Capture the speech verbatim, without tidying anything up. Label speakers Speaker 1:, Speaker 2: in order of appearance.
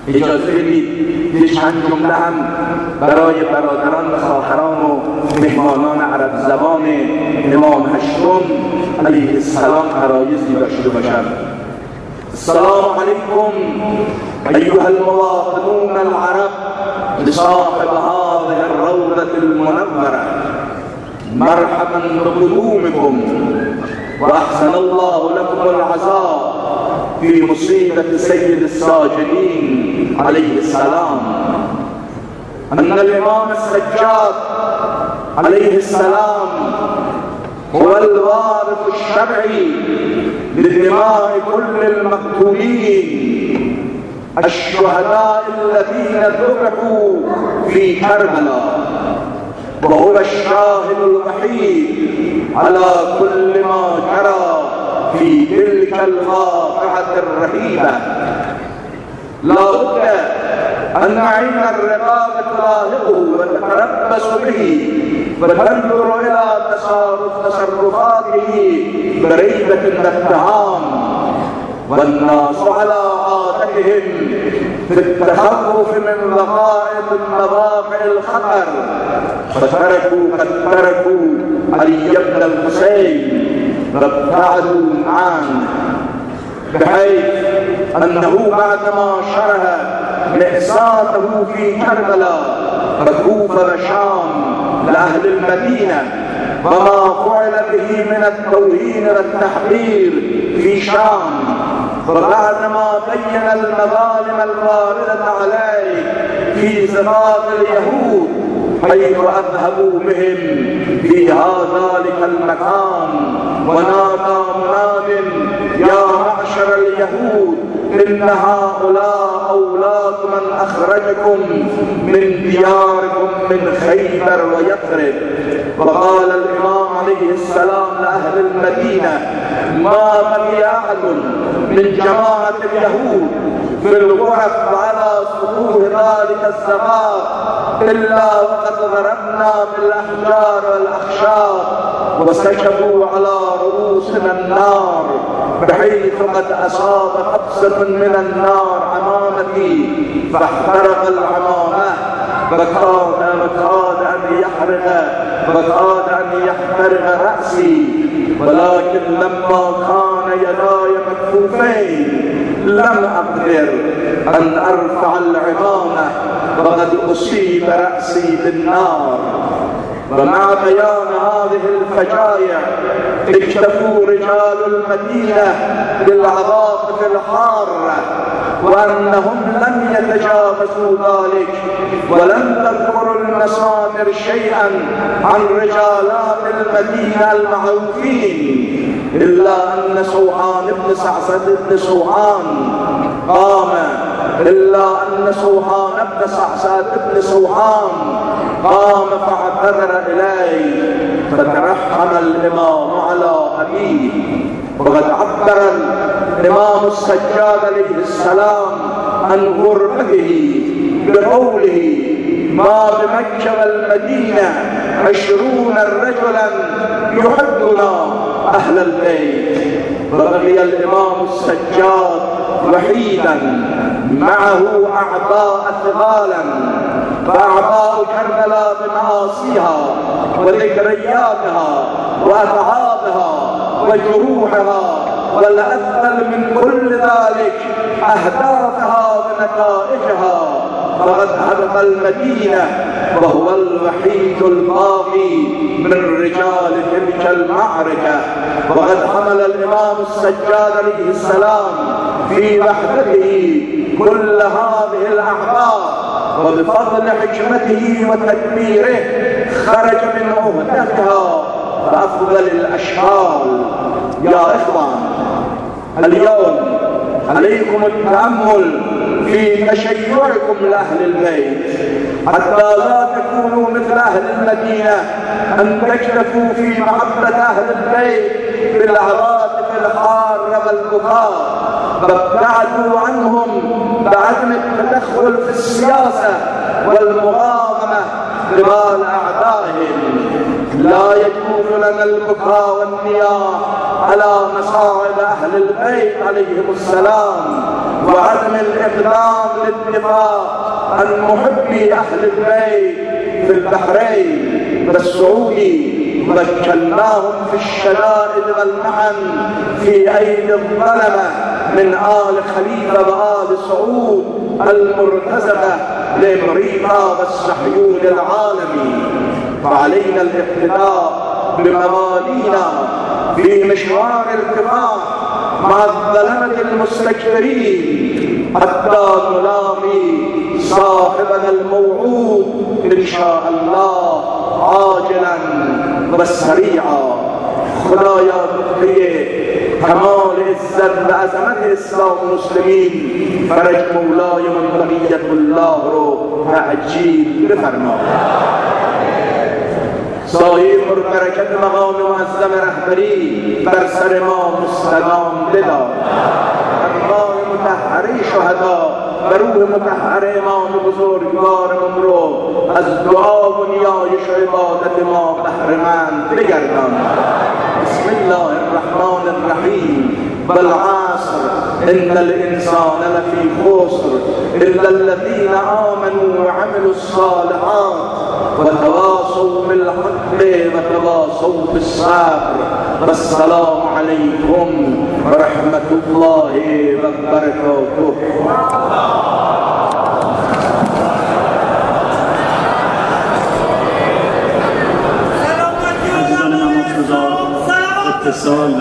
Speaker 1: اجازه بدید یه چند جمله هم برای برادران و خواهران و مهمانان عرب زبان امام هشتم علیه السلام عرایضی داشته باشم. السلام علیکم ایها المواطنون العرب لصاحب هذه الروضة المنورة، مرحبا بقدومكم وأحسن الله لكم العزاء في مصيبة سيد الساجدين عليه السلام. أن الإمام السجاد عليه السلام هو الوارث الشرعي لدماء كل المقتولين الشهداء الذين ذبحوا في كربلاء، وهو الشاهد الوحيد على كل ما جرى في تلك الواقعة الرهيبة. لا بد أن نعين الرقاب تلاحقه وتتربص به وتنظر إلى تصرف تصرفاته بريبة الاتهام، والناس على عادتهم في التخوف من وقائع مواقع الخطر، فتركوا قد تركوا علي بن الحسين وابتعدوا عنه، بحيث أنه بعدما شرح مأساته في كربلاء وكوفة وشام لأهل المدينة وما فعل به من التوهين والتحقير في شام، وبعدما بين المظالم الواردة عليه في زغاط اليهود حيث أذهبوا بهم في ذلك المكان، ونادى مناد يا معشر اليهود إن هؤلاء أولاد من أخرجكم من دياركم من خيبر ويثرب. وقال الإمام عليه السلام لأهل المدينة ما بقي أحد من جماعة اليهود في الغرف على سطوح ذلك الزغار إلا وقد ضربنا بالأحجار والأخشاب وسكبوا على رؤوسنا النار، بحيث قد أصاب قبضة من النار عمامتي فاحترق العمامة وكاد وكاد أن يحرق وكاد أن يحترق رأسي، ولكن لما كان يداي مكفوفين لم أقدر أن أرفع العمامة وقد أصيب رأسي بالنار. ومع بيان هذه الفجائع اكتفوا رجال المدينة بالعواطف الحارة، وأنهم لم يتجاوزوا ذلك، ولم تذكر المصادر شيئا عن رجالات المدينة المعروفين إلا أن سوحان بن سعسد بن سوحان قام إلا أن سوحان بن سعسد بن سوحان قام فاعتذر إليه، فترحم الإمام على أبيه. وقد عبر الإمام السجاد عليه السلام عن غربته بقوله ما بمكة والمدينة عشرون رجلا يحبنا أهل البيت. وبقي الإمام السجاد وحيدا معه أعباء ثقالا، فأعباء كربلاء بمعاصيها وذكرياتها وأتعابها وجروحها، والأثقل من كل ذلك أهدافها ونتائجها، فقد هدف المدينة وهو الوحيد الباقي من رجال تلك المعركة. وقد حمل الإمام السجاد عليه السلام في وحدته كل هذه الأعباء، وبفضل حكمته وتدبيره خرج من عهدتها بأفضل الأشكال. يا إخوان، اليوم عليكم التأمل في تشيعكم لأهل البيت حتى لا تكونوا مثل أهل المدينة أن تكتفوا في محبة أهل البيت بالعواطف الحارة والبكاء، فابتعدوا عنهم بعدم التدخل في السياسة والمغامرة قبال أعدائهم. لا يجوز لنا البكاء والنياح على مصائب أهل البيت عليهم السلام، وعدم الإقدام للدفاع عن محبي أهل البيت في البحرين والسعودي. مكناهم في الشدائد والمحن في أيدي الظلمة من آل خليفة وآل سعود المرتزقة لأمريكا والصهيون العالمي. فعلينا الاقتداء بموالينا في مشوار الكفاح مع الظلمة المستكبرين حتى نلاقي صاحبنا الموعود إن شاء الله عاجلا وسريعا. خدایا نقطه کمال عزت و عظمت اسلام مسلمین فرج مولای من بقیت الله رو تعجیل بفرما. سایه پربرکت مقام معظم رهبری بر سر ما مستدام بدار. ارواح مطهره شهدا و روح مطهر امام بزرگوارمون رو از دعا و نیایش و عبادت ما بهره‌مند بگردان. بسم الله الرحمن الرحیم. والعصر ان الانسان لفی خسر الا الذين آمنوا وعملوا الصالحات وتواصوا بالحق وتواصوا بالصبر. والسلام عليكم ورحمة الله وبركاته.
Speaker 2: اتصال